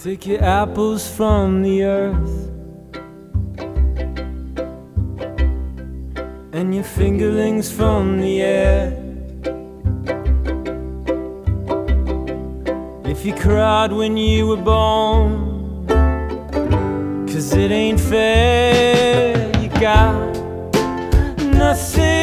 Pick your apples from the earth and your fingerlings from the air. If you cried when you were born, 'cause it ain't fair, you got nothing